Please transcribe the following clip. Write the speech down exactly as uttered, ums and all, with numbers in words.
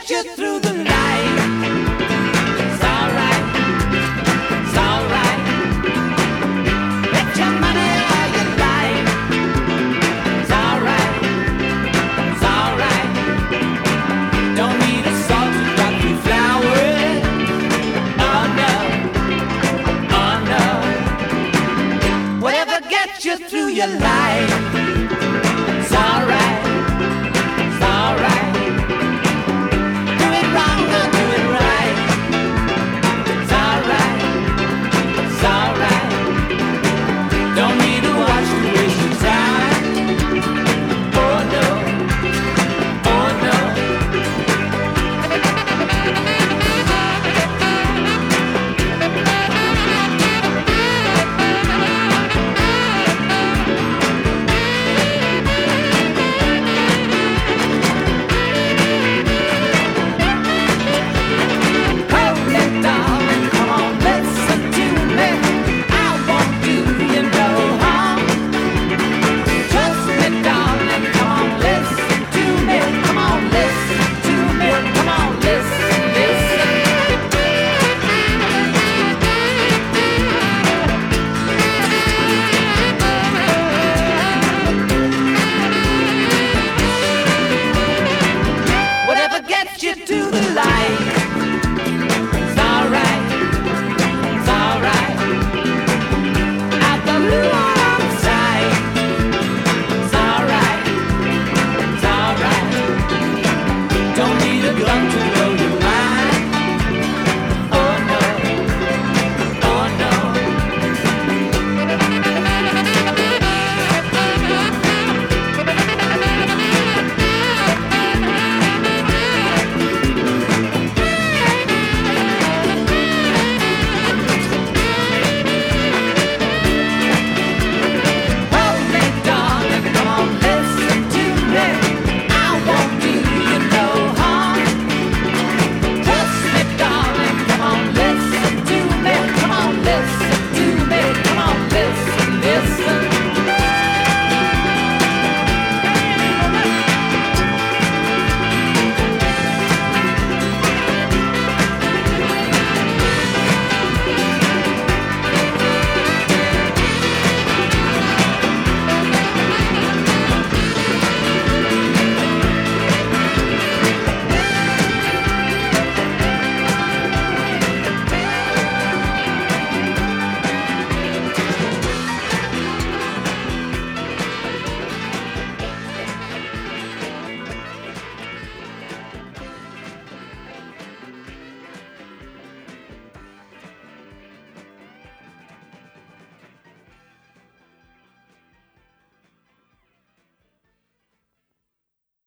get you through the night. It's alright, it's alright. Bet your money all your life. It's alright, it's alright. Don't need a salt to drop you flowers. Oh no, oh no. Whatever gets you through your life. It's alright. Get you to the light.